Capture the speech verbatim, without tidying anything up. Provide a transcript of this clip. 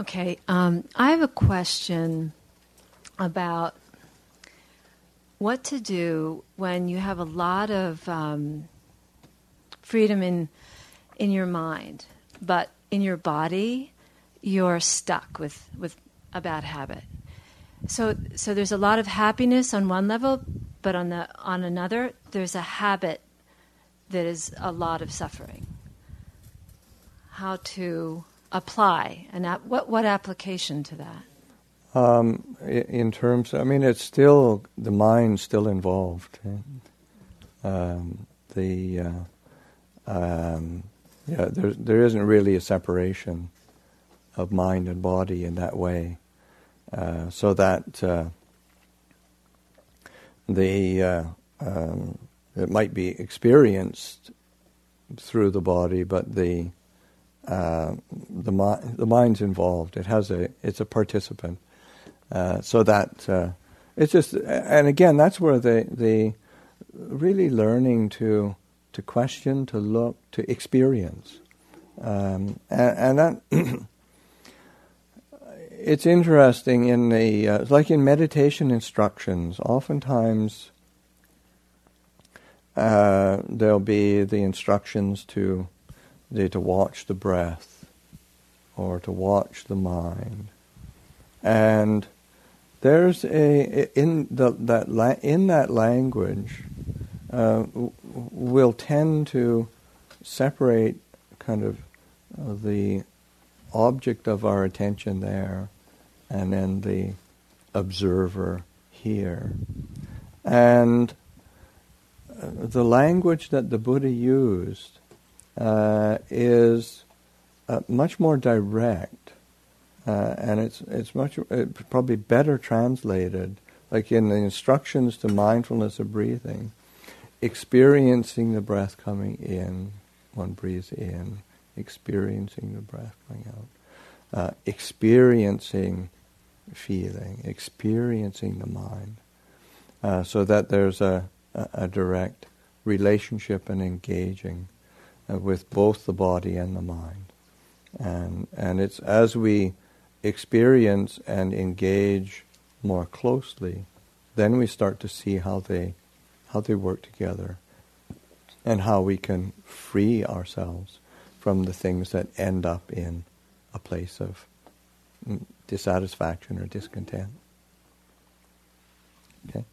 Okay, um, I have a question about what to do when you have a lot of um, freedom in in your mind, but in your body you're stuck with, with a bad habit. So so there's a lot of happiness on one level, but on the on another there's a habit that is a lot of suffering. How to apply and ap- what what application to that? Um, in terms, I mean, it's still the mind's still involved. eh? Um, the uh, um, yeah, there there isn't really a separation of mind and body in that way, uh, so that uh, the uh, um, it might be experienced through the body, but the uh, the mi- the mind's involved. It has a it's a participant. Uh, so that uh, it's just, and again, that's where the the really learning to to question, to look, to experience, um, and, and that it's interesting in the uh, like in meditation instructions. Oftentimes, uh, there'll be the instructions to the, to watch the breath or to watch the mind, and there's a in the that la, in that language uh, we'll tend to separate kind of uh, the object of our attention there, and then the observer here, and uh, the language that the Buddha used uh, is uh, much more direct. Uh, and it's it's much it's probably better translated, like in the instructions to mindfulness of breathing, experiencing the breath coming in, one breathes in, experiencing the breath going out, uh, experiencing feeling, experiencing the mind, uh, so that there's a, a, a direct relationship and engaging uh, with both the body and the mind, and and it's as we experience and engage more closely, then we start to see how they how they work together and how we can free ourselves from the things that end up in a place of dissatisfaction or discontent. Okay?